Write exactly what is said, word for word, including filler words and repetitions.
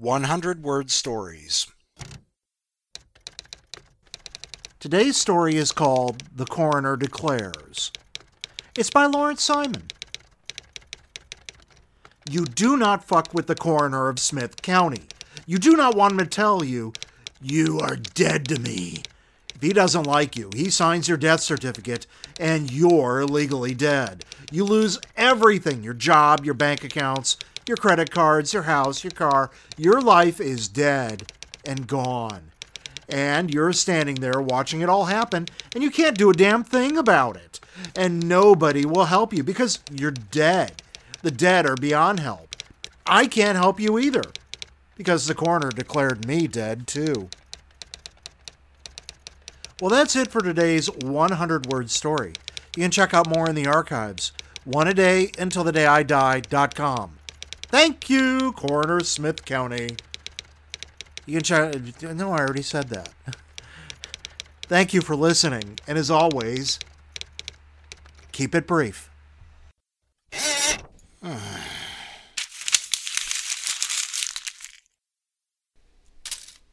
one hundred word stories. Today's story is called The Coroner Declares. It's by Lawrence Simon. You do not fuck with the coroner of Smith County. You do not want him to tell you, you are dead to me. If he doesn't like you, he signs your death certificate and you're legally dead. You lose everything, your job, your bank accounts, your credit cards, your house, your car. Your life is dead and gone. And you're standing there watching it all happen, and you can't do a damn thing about it. And nobody will help you because you're dead. The dead are beyond help. I can't help you either because the coroner declared me dead too. Well, that's it for today's one hundred word story. You can check out more in the archives. One a day until the day I die dot com. Thank you, Coroner Smith County. You can check... No, I already said that. Thank you for listening. And as always, keep it brief.